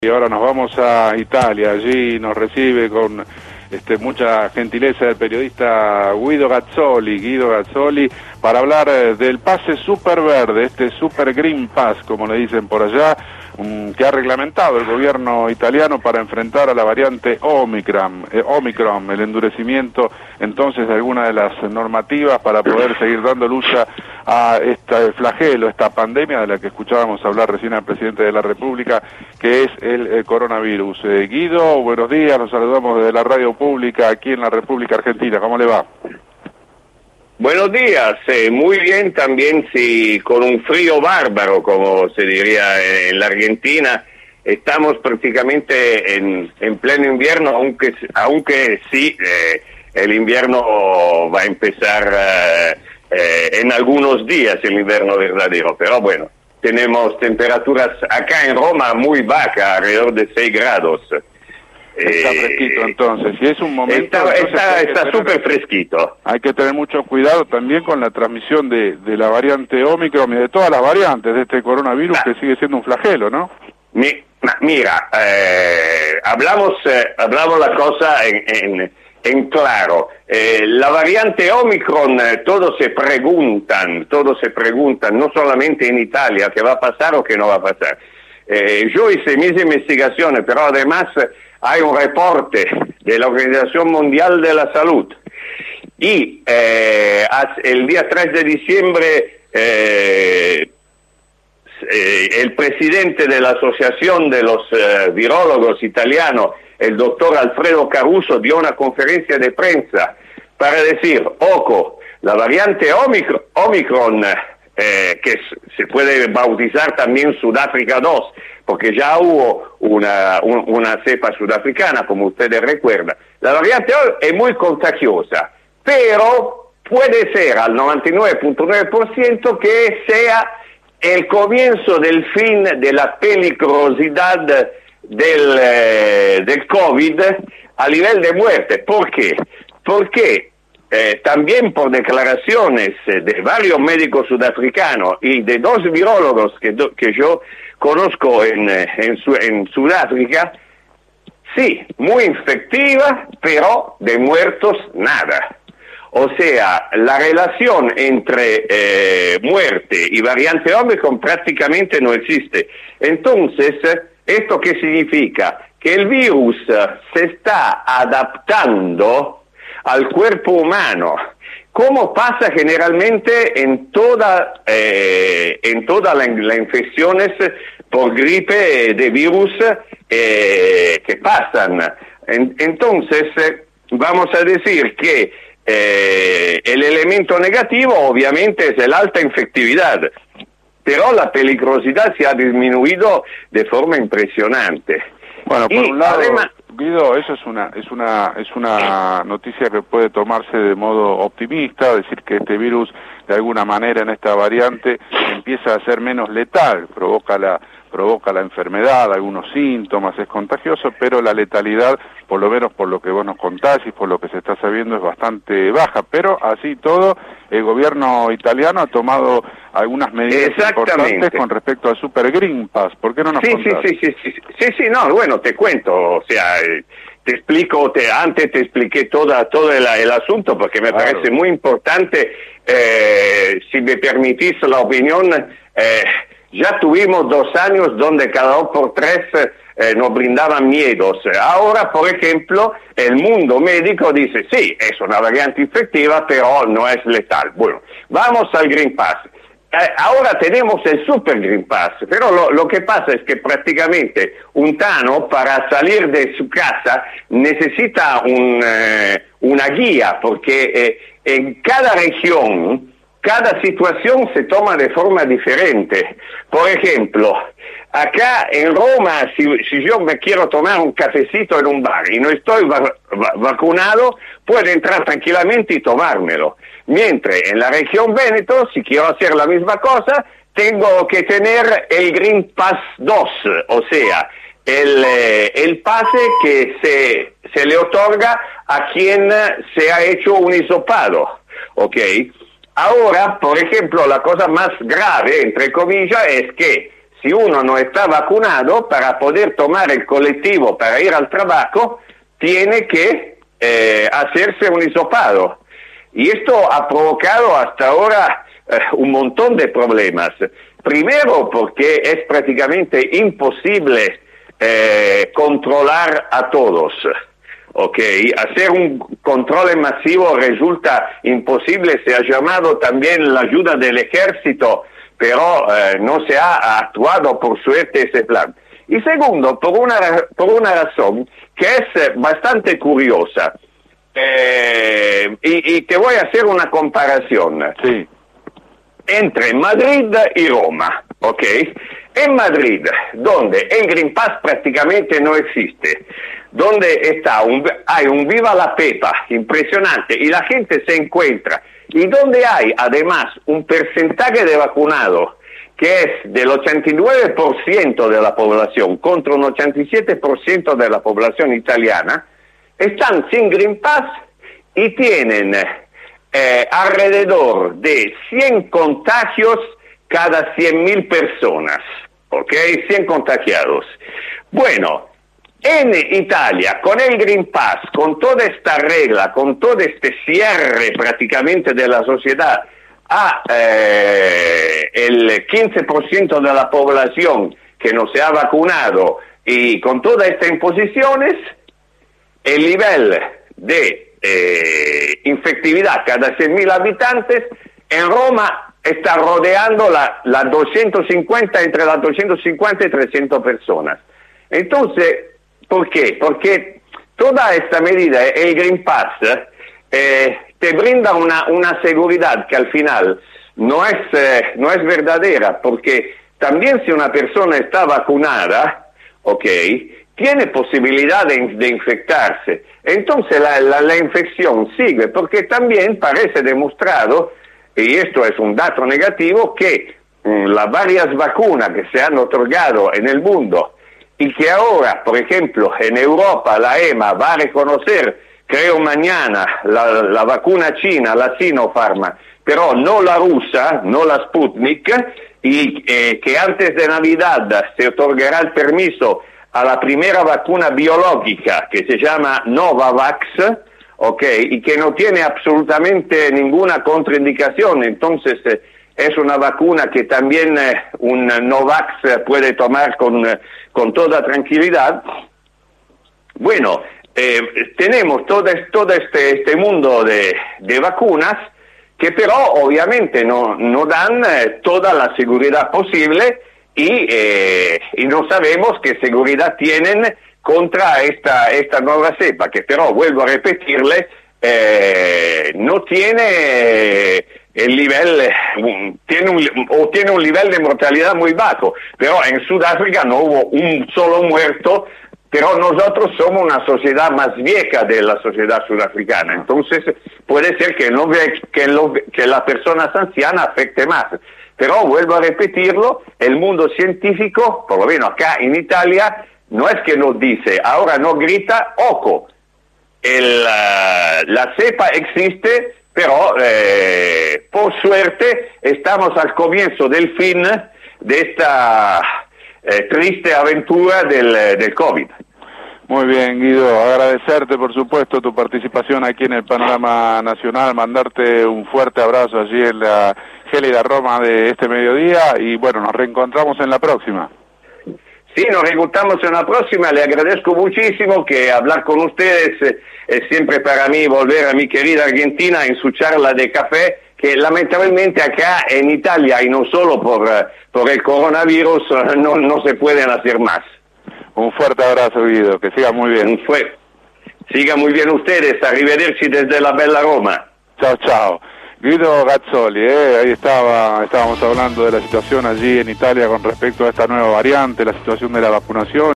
Y ahora nos vamos a Italia, allí nos recibe con mucha gentileza el periodista Guido Gazzoli, para hablar del pase super verde, super green pass, como le dicen por allá, que ha reglamentado el gobierno italiano para enfrentar a la variante Omicron, el endurecimiento entonces de algunas de las normativas para poder seguir dando lucha a este flagelo, esta pandemia de la que escuchábamos hablar recién al presidente de la República, que es el coronavirus. Guido, buenos días, los saludamos desde la radio pública aquí en la República Argentina, ¿cómo le va? Buenos días, muy bien también, sí, con un frío bárbaro, como se diría en la Argentina. Estamos prácticamente en pleno invierno, aunque sí, el invierno va a empezar en algunos días, el invierno verdadero, pero bueno, tenemos temperaturas acá en Roma muy bajas, alrededor de 6 grados. Está fresquito entonces, y es un momento... Está súper fresquito. Hay que tener mucho cuidado también con la transmisión de la variante Omicron y de todas las variantes de este coronavirus, que sigue siendo un flagelo, ¿no? Mira, hablamos la cosa en claro. La variante Omicron, todos se preguntan, no solamente en Italia, qué va a pasar o qué no va a pasar. Yo hice mis investigaciones, pero además hay un reporte de la Organización Mundial de la Salud y el día 3 de diciembre el presidente de la Asociación de los Virólogos Italianos, el doctor Alfredo Caruso, dio una conferencia de prensa para decir, ojo, la variante Omicron, que se puede bautizar también Sudáfrica 2, porque ya hubo una cepa sudafricana, como ustedes recuerdan. La variante es muy contagiosa, pero puede ser al 99.9% que sea el comienzo del fin de la peligrosidad del COVID a nivel de muerte. ¿Por qué? Porque también por declaraciones de varios médicos sudafricanos y de 2 virólogos que yo conozco en Sudáfrica, sí, muy infectiva, pero de muertos nada. O sea, la relación entre muerte y variante Omicron prácticamente no existe. Entonces, ¿esto qué significa? Que el virus se está adaptando al cuerpo humano, como pasa generalmente en todas las infecciones por gripe de virus que pasan. Entonces, vamos a decir que el elemento negativo obviamente es la alta infectividad, pero la peligrosidad se ha disminuido de forma impresionante. Bueno, por un lado, además, Guido, eso es una noticia que puede tomarse de modo optimista, decir que este virus de alguna manera en esta variante empieza a ser menos letal, provoca la enfermedad, algunos síntomas, es contagioso, pero la letalidad, por lo menos por lo que vos nos contás y por lo que se está sabiendo, es bastante baja. Pero así todo, el gobierno italiano ha tomado algunas medidas importantes con respecto al Super Green Pass. ¿Por qué no nos contás? Sí, no, bueno, te cuento, o sea, te explico, antes te expliqué todo el asunto porque me parece muy importante. Si me permitís la opinión, ya tuvimos 2 años donde cada 2 por 3 nos brindaban miedos. Ahora, por ejemplo, el mundo médico dice, sí, es una variante infectiva, pero no es letal. Bueno, vamos al Green Pass. Ahora tenemos el Super Green Pass, pero lo que pasa es que prácticamente un tano para salir de su casa necesita una guía, porque en cada región, cada situación se toma de forma diferente. Por ejemplo, acá en Roma, si yo me quiero tomar un cafecito en un bar y no estoy vacunado, puedo entrar tranquilamente y tomármelo. Mientras en la región Véneto, si quiero hacer la misma cosa, tengo que tener el Green Pass 2, o sea, el pase que se le otorga a quien se ha hecho un hisopado, ¿ok? Ahora, por ejemplo, la cosa más grave, entre comillas, es que si uno no está vacunado, para poder tomar el colectivo para ir al trabajo, tiene que hacerse un hisopado. Y esto ha provocado hasta ahora un montón de problemas. Primero porque es prácticamente imposible controlar a todos. Okay, hacer un control masivo resulta imposible. Se ha llamado también la ayuda del ejército, pero no se ha actuado por suerte ese plan. Y segundo, por una razón que es bastante curiosa, y te voy a hacer una comparación. Sí. Entre Madrid y Roma, ¿ok? En Madrid, donde el Green Pass prácticamente no existe, donde hay un viva la pepa impresionante y la gente se encuentra, y donde hay además un porcentaje de vacunados que es del 89% de la población contra un 87% de la población italiana, están sin Green Pass y tienen alrededor de 100 contagios cada 100.000 personas, ¿ok? 100 contagiados. Bueno, en Italia, con el Green Pass, con toda esta regla, con todo este cierre prácticamente de la sociedad a el 15% de la población que no se ha vacunado y con todas estas imposiciones, el nivel de infectividad cada 100.000 habitantes en Roma está rodeando la 250, entre las 250 y 300 personas. Entonces, ¿por qué? Porque toda esta medida, el Green Pass, te brinda una seguridad que al final no es verdadera, porque también si una persona está vacunada, ok, tiene posibilidad de infectarse. Entonces la infección sigue, porque también parece demostrado, y esto es un dato negativo, que las varias vacunas que se han otorgado en el mundo y que ahora, por ejemplo, en Europa la EMA va a reconocer, creo mañana, la vacuna china, la Sinopharm, pero no la rusa, no la Sputnik, y que antes de Navidad se otorgará el permiso a la primera vacuna biológica que se llama Novavax, okay, y que no tiene absolutamente ninguna contraindicación. Entonces es una vacuna que también un Novax puede tomar con toda tranquilidad. Bueno, tenemos todo este mundo de vacunas que pero obviamente no dan toda la seguridad posible y no sabemos qué seguridad tienen contra esta nueva cepa, que pero, vuelvo a repetirle, no tiene el nivel, tiene un nivel de mortalidad muy bajo, pero en Sudáfrica no hubo un solo muerto, pero nosotros somos una sociedad más vieja de la sociedad sudafricana, entonces puede ser que las personas ancianas afecte más. Pero vuelvo a repetirlo, el mundo científico, por lo menos acá en Italia, no es que nos dice, ahora no grita, ojo, la cepa existe, pero por suerte estamos al comienzo del fin de esta triste aventura del COVID. Muy bien, Guido, agradecerte por supuesto tu participación aquí en el Panorama Nacional, mandarte un fuerte abrazo allí en la gélida Roma de este mediodía y bueno, nos reencontramos en la próxima. Sí, nos reencontramos en la próxima, le agradezco muchísimo que hablar con ustedes es siempre para mí volver a mi querida Argentina en su charla de café, que lamentablemente acá en Italia y no solo por el coronavirus no se pueden hacer más. Un fuerte abrazo, Guido, que siga muy bien. Siga muy bien ustedes, arrivederci desde la bella Roma. Chao, chao. Guido Gazzoli, ahí estábamos hablando de la situación allí en Italia con respecto a esta nueva variante, la situación de la vacunación.